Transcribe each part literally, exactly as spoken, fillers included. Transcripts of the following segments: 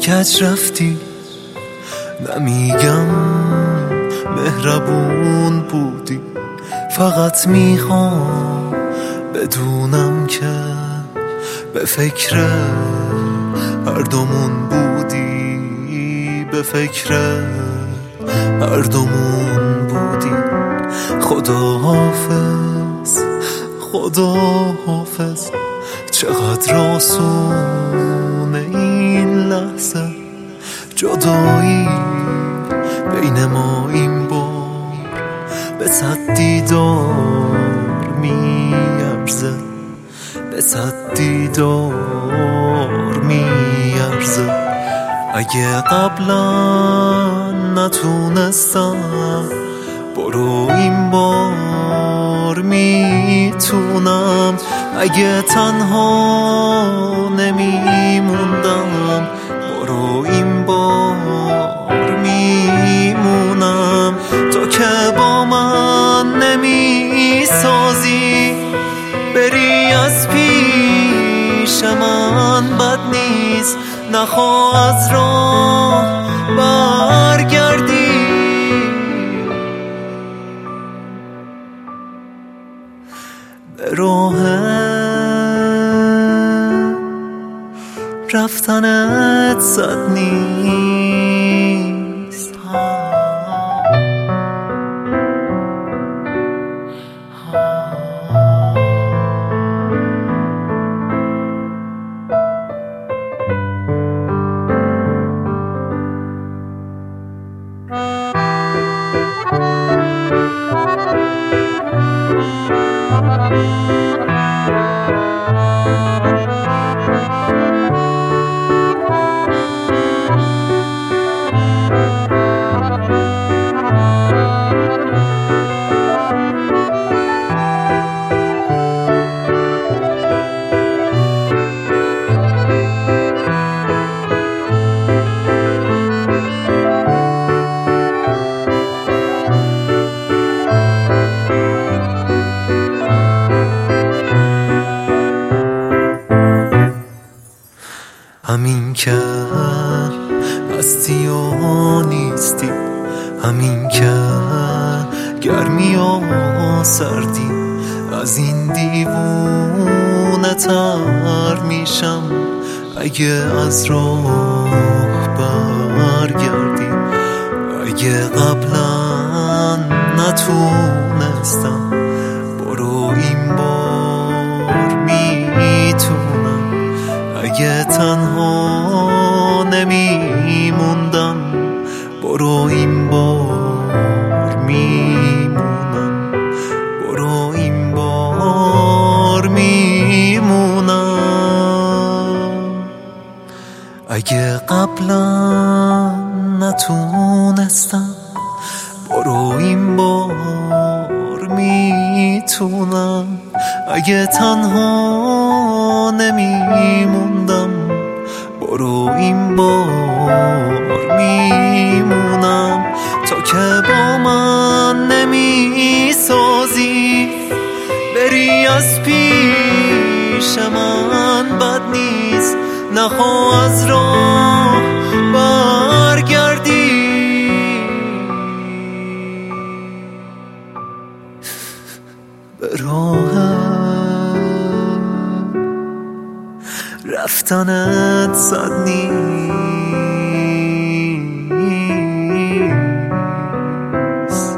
کج رفتی، نمیگم مهربون بودی، فقط میخوام بدونم که به فکر هر دومون بودی، به فکر هر دومون بودی. خدا حافظ، خدا حافظ، چقدر آسونه این لحظه جدایی بین ما این بار به صد دیدار میارزه، به صد دیدار میارزه. اگه قبلا نتونستم برو این بار میتونم، اگه تنها نمیموندم برو این بار میمونم. تو که با من نمیسازی بری از پیش من بد نیست، نخواه از راه برگردی. به راه رفتنت صد نیست، همین که هستی و نیستی، همین که گرمی و سردی، از این دیوونه تر میشم اگه از راه برگردی. اگه قبلا نتونستم برو این بار میتونم، اگه تنها نمیموندم برو این بار میمونم، برو این بار میمونم. اگه قبلا نتونستم برو این بار میتونم، اگه تنها نمیموندم برو این بار میمونم. تا که با من نمیسازی بری از پیش من بد نیست، نخواه از راه برگردی. به راه رفتنت صد نیست.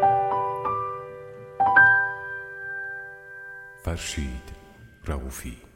فرشید رؤوفی.